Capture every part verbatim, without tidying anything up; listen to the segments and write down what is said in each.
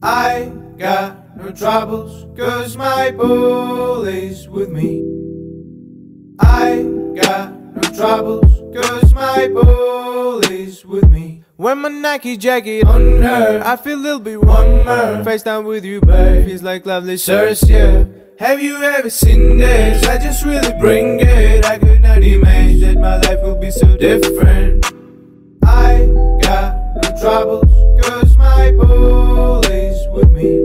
I got no troubles, cause my bully's with me. I got no troubles, cause my bully's with me. When my Nike jacket on her, I feel a little bit warmer. Face down with you, babe, feels like lovely shirts, yeah. Have you ever seen this? I just really bring it. I could not imagine that my life will be so different. I got no troubles, cause my bully's with me.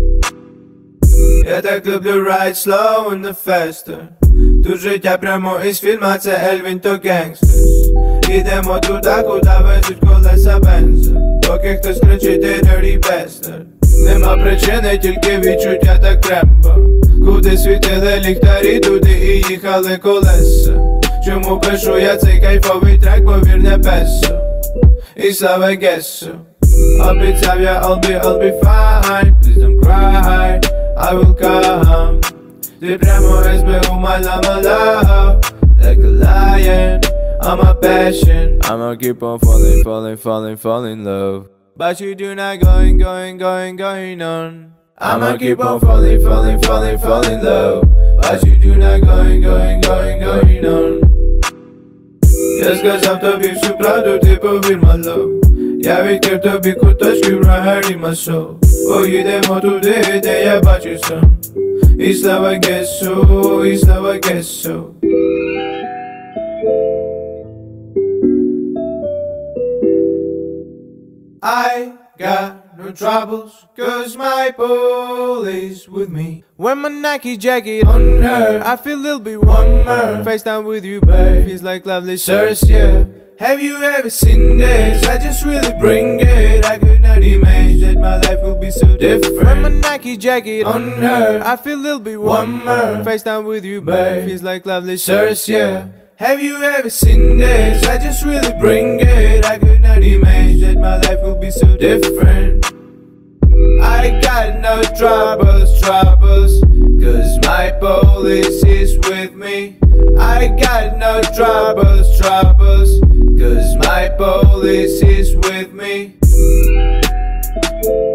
Я так люблю ride slow and the faster. Тут життя прямо із фільма, це Ельвін то гангстерс. Ідемо туди, куди везуть колеса бенза. Поки хтось кричить ти dirty bastard. Нема причини, тільки відчуття так треба. Куди світили ліхтарі, туди і їхали колеса. Чому пишу я цей кайфовий трек, повір не песо. І слава Гесо. Обіцяв я I'll be, I'll be fine. Please don't cry, I will come. Ти прямо ес бе у my love, love. Like a lion, I'm a passion. I'ma keep on falling, falling, falling, falling in love. But you do not going, going, going, going on. I'ma keep on falling, falling, falling, falling in love. But you do not going, going, going, going on. Я сказав тобі всю правду, ти повір, my love. Я відкрив тобі куточки в Райгані Масо. Поїдемо туди, де я бачу сон. І слава Гесо, і слава Гесо. I got no troubles, cause my bully's with me. When my Nike jacket on her, I feel a little bit warmer. Face down with you, babe, feels like lovely shirts, yeah. Have you ever seen this? I just really bring it. I could not imagine that my life will be so different. When my Nike jacket on her, I feel a little bit warmer. Face down with you, babe, feels like lovely shirts, yeah. Have you ever seen this? I just really bring it. I could not imagine that my life will be so different. I got no troubles, troubles, cause my police is with me. I got no troubles, troubles, cause my police is with me.